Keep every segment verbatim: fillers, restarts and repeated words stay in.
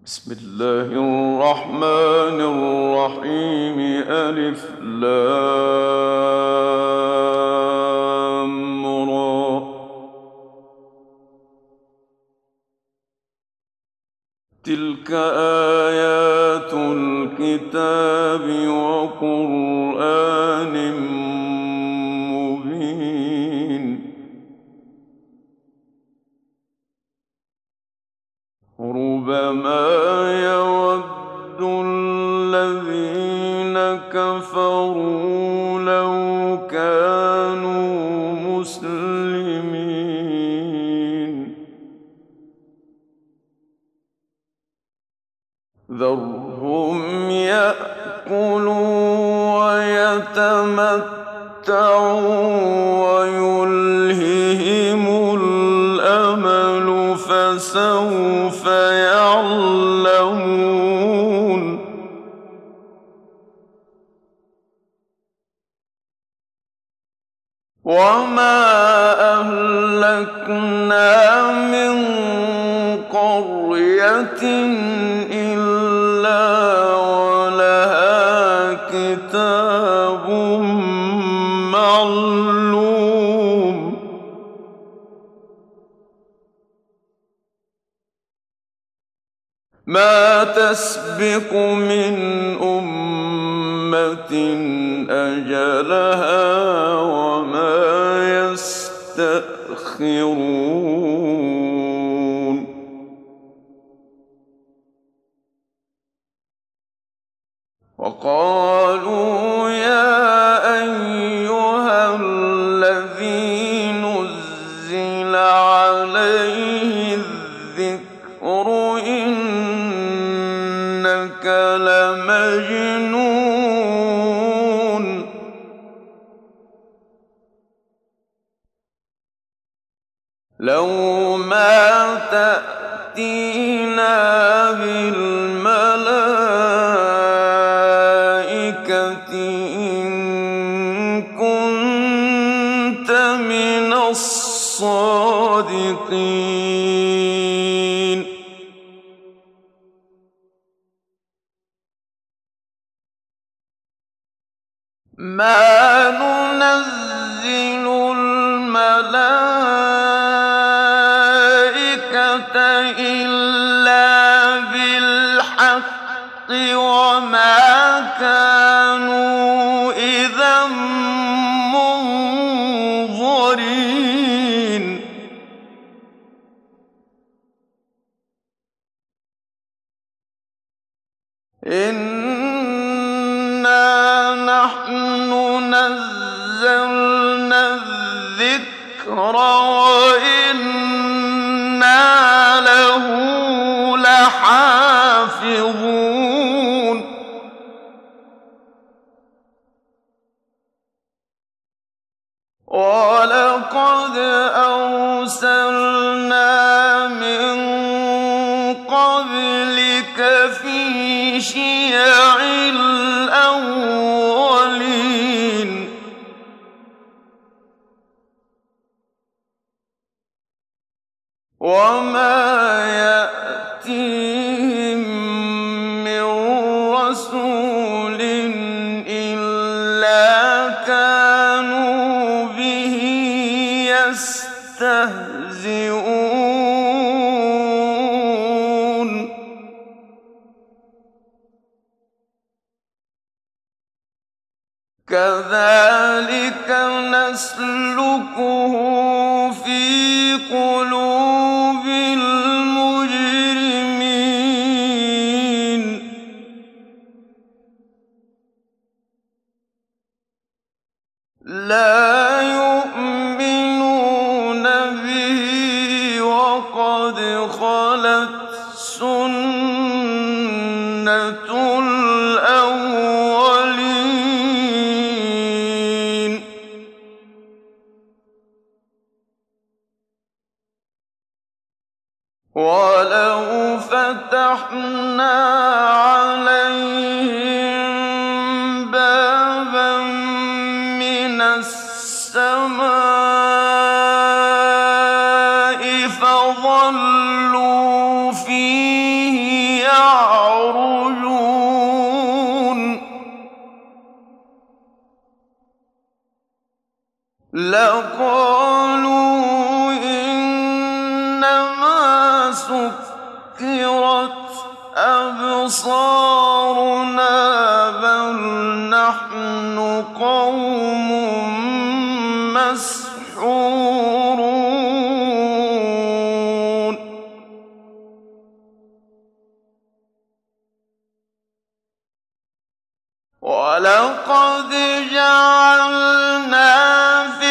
بسم الله الرحمن الرحيم. ألف لام را. تلك آيات الكتاب وقرآن مبين. ربما يود الذين كفروا لو كانوا مسلمين. ذرهم يأكلوا ويتمتعوا ويلههم الأمل فسوف يعلمون. وما أهلكنا من قرية إلا ولها كتاب معلوم. ما تسبق من أمة أجلها وما يستأخرون. وقالوا يا أيها الذي نزل عليه الذكر إنك لمجنون. لو ما تأتينا بالملائكة إن كنت من الصادقين. ما ننزل الملائكة إلا بالحق وما كانوا إذا منظرين. إنا نحن نزلنا الذكر وإنا له لحافظون. ولقد أرسلنا من قبلك في شيع الأولين. وما يأتيهم من رسول إلا كانوا به يستهزئون. كذلك نسلكه في قلوب المجرمين. لا يؤمنون به وقد خلت سنة الأولين. ولو فتحنا عليهم بابا من السماء فظلوا فيه لقالوا إنما سكرت أبصارنا بل نحن قوم مسحورون ولقد جعلنا في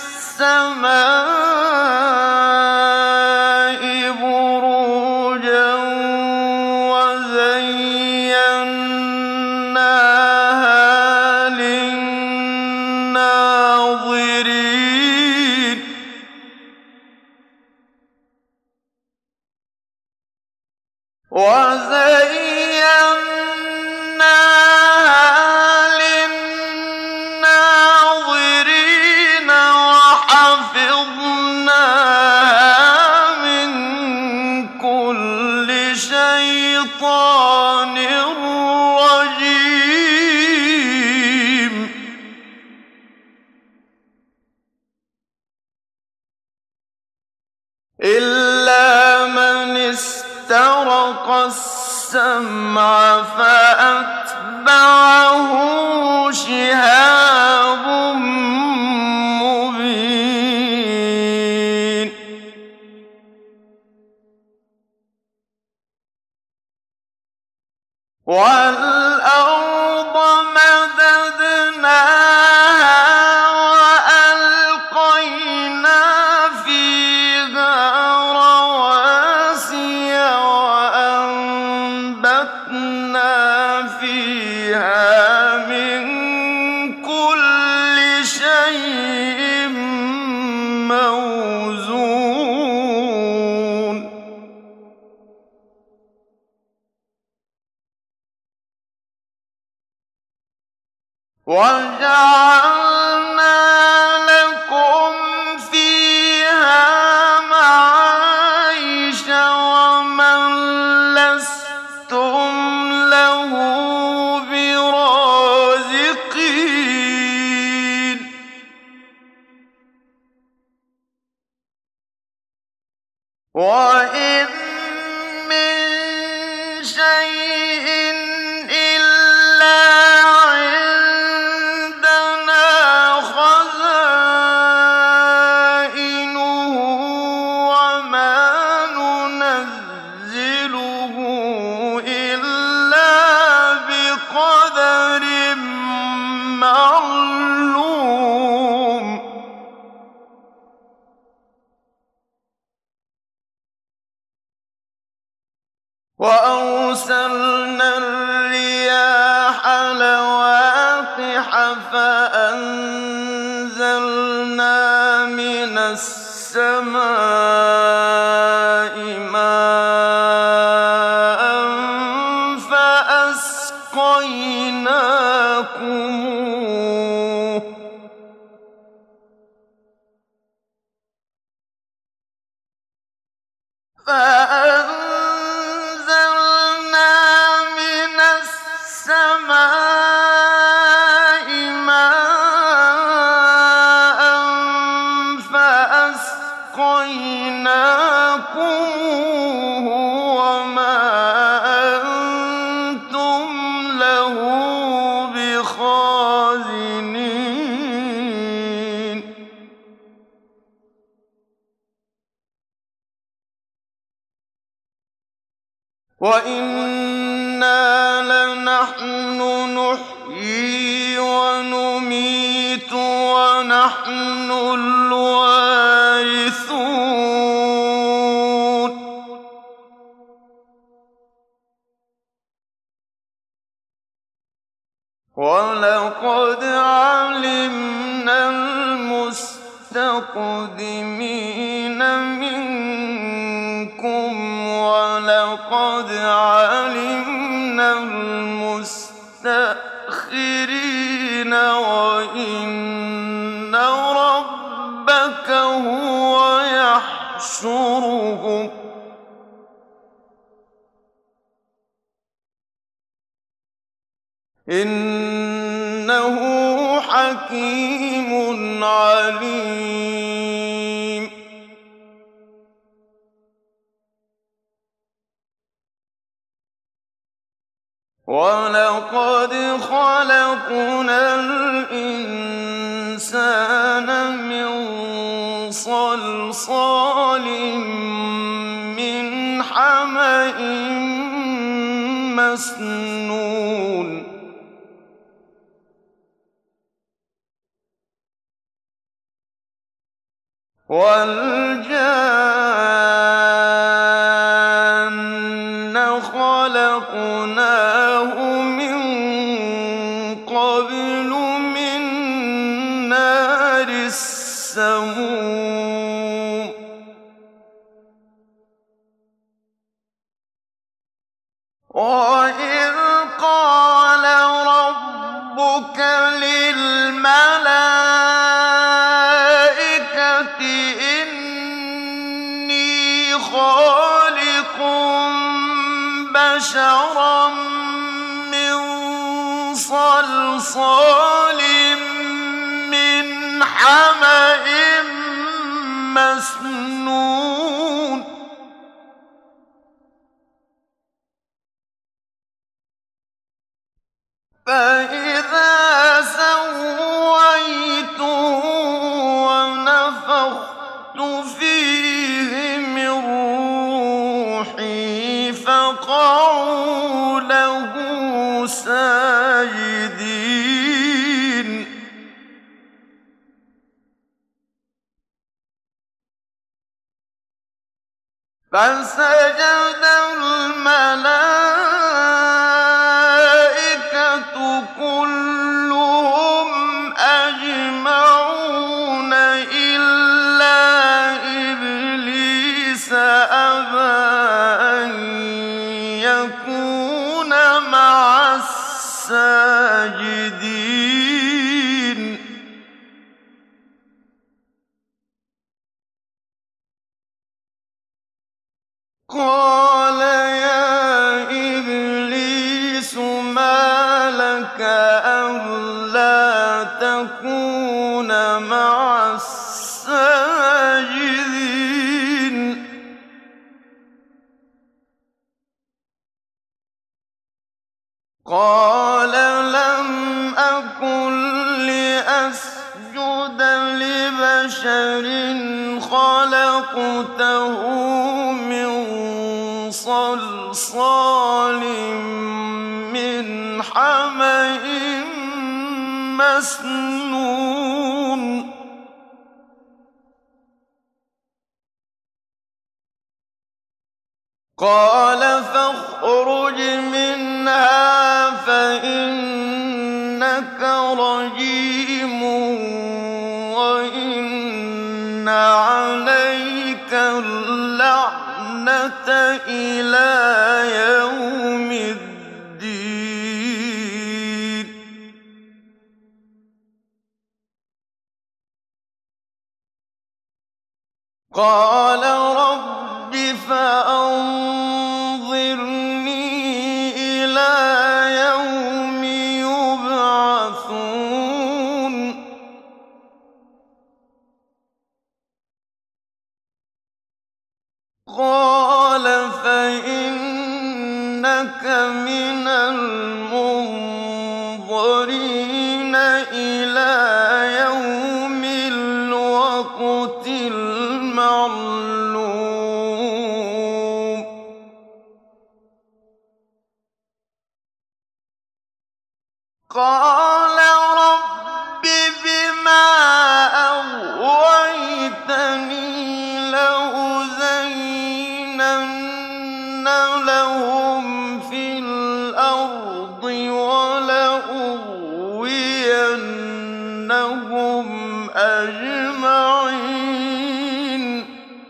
السماء بروجا وزيناها للناظرين وزيناها للناظرين وحفظناها من كل شيطان رجيم إلا من استرق السمع فأتبعه شهاب مبين والأرض مددناها وألقينا فيها رواسي وأنبتنا فيها من كل شيء موزون وجعلنا لكم فيها معايش ومن لستم له برازقين وإن من شيء إلا عندنا خزائنه وما ننزله إلا بقدر معلوم وأرسلنا الرياح لواقح فأنزلنا من السماء ماء فأسقيناكموه فأنزلنا من السماء ماء فأسقيناكموه وما أنتم له بخازنين وإنا لنحن نحيي ونميت ونحن الوارثون ولقد علمنا المستقدمين منكم ولقد علمنا المستأخرين وإن ربك هو يحشرهم إن إنه حكيم عليم. ولقد خلقنا الإنسان من صلصال من حمإ مسنون والجان خلقناه من قبل من نار السموم وإذ قال ربك للملائكة إني خالق بشرا من صلصال من حمإ مسنون فإذا سويته ونفخت فيه من روحي فقعوا له ساجدين فسجد الملائكة كلهم أجمعون إلا إبليس أبى أن يكون مع الساجدين قال يا إبليس ما لك ألا تكون مع الساجدين قال لم أكن لأسجد لبشر خلقته من صلصال من حمإ مسنون قال فاخرج منها فإنك رجيم وإن عليك اللعنة إلى يوم الدين قال رب فأنظرني إلى يوم يبعثون قال فإنك من المنظرين إلى يوم الوقت المعلوم قال رب بما أغويتني لأزينن لهم في الأرض ولأغوينهم أجمعين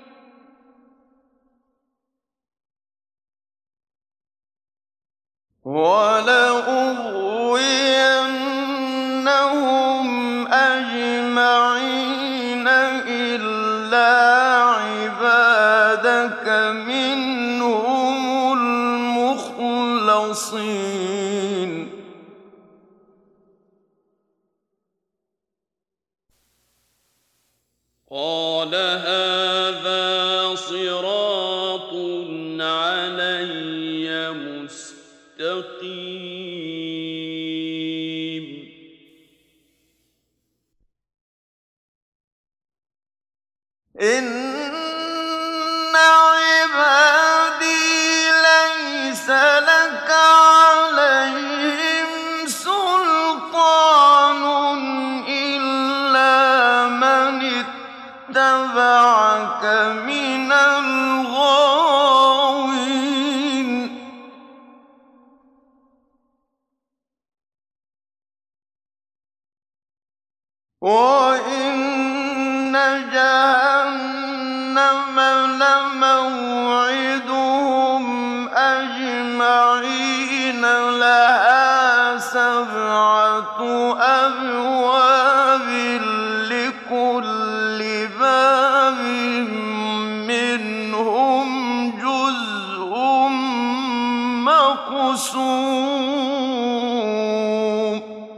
ولأغوينهم أجمعين إلا عبادك منهم المخلصين قال هذا صراط علي مستقيم إن عبادي ليس لك عليهم سلطان إلا من اتبعك من الغاوين وإن جهنم لموعدهم أجمعين لها سبعة أبواب لكل باب منهم جزء مقسوم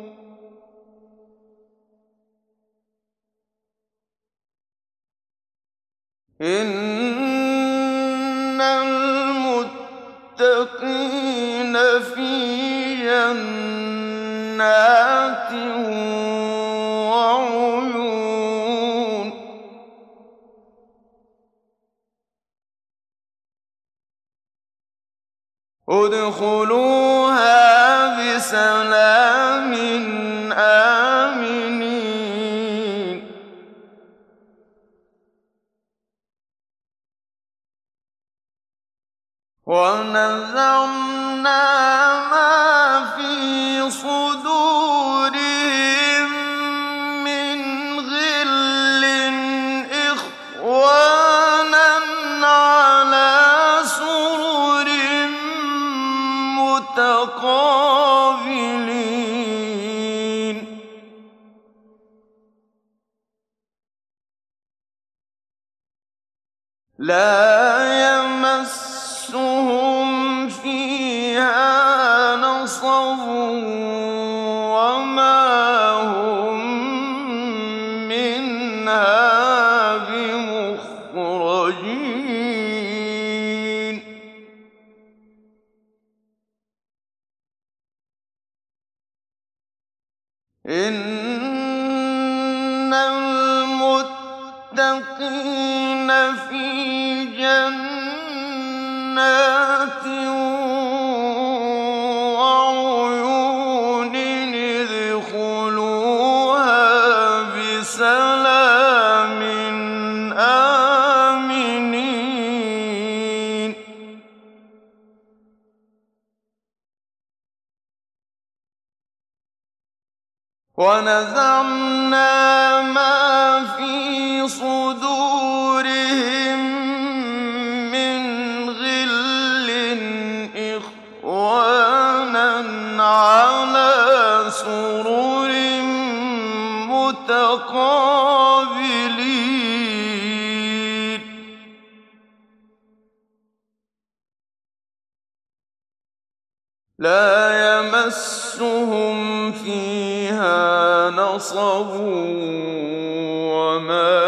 إن المتقين في جنات وعيون ادخلوها بسلام آمنين ونزعنا ما في صدورهم من غل إخوانا على سرر متقابلين لا يمسهم فيها نصب وما هم منها بمخرجين إن المتقين في جنات وعيون ادخلوها بسلام آمنين ونزعنا ما في صدورهم من غل إخوانا على سرر متقابلين لا يمسهم فيها نصب وما